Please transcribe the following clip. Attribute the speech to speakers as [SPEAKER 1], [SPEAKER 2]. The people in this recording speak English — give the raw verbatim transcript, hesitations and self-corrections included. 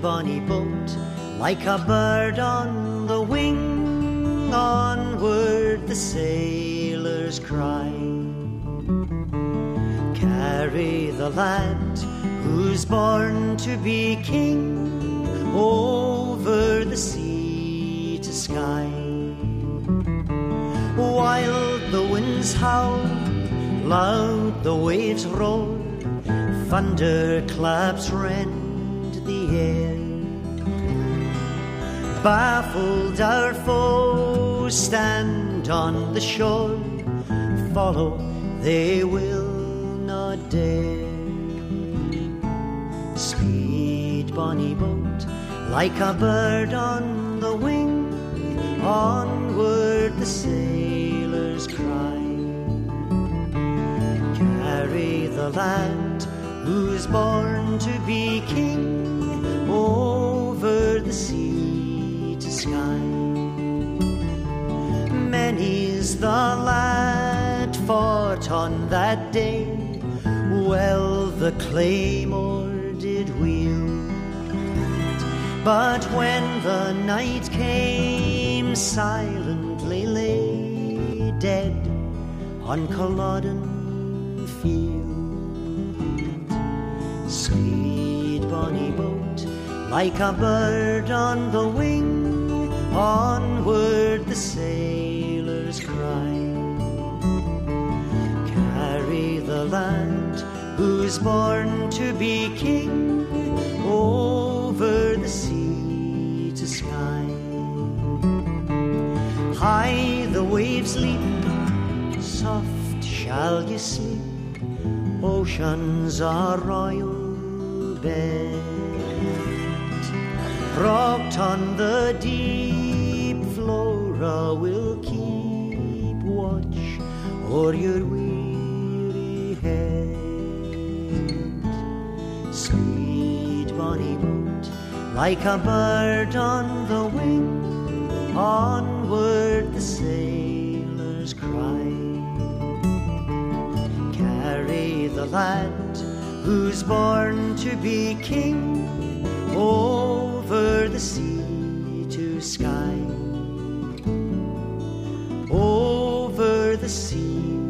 [SPEAKER 1] bonny boat, like a bird on the wing, onward the sailors cry. Carry the lad who's born to be king, over the sea to sky. Wild the winds howl, loud the waves roar, thunderclaps rend the air. Baffled our foes stand on the shore, follow they will not dare. Speed, bonny boat, like a bird on the wing, onward the sailors cry. Carry the lad who's born to be king, over the sea to sky. Many's the lad fought on that day, well the claymore did wield. But when the night came, silently lay dead on Culloden field. Speed, bonny boat, like a bird on the wing, onward the sailors cry. Carry the lad who's born to be king, over the sea to sky. High the waves leap, soft shall you sleep, ocean's our royal bed. Rocked on the deep, Flora will keep watch o'er your weary head. Sweet bonny boat, like a bird on the wing, onward the sailors cry. Carry the lad who's born to be king, over the sea to sky. Over the sea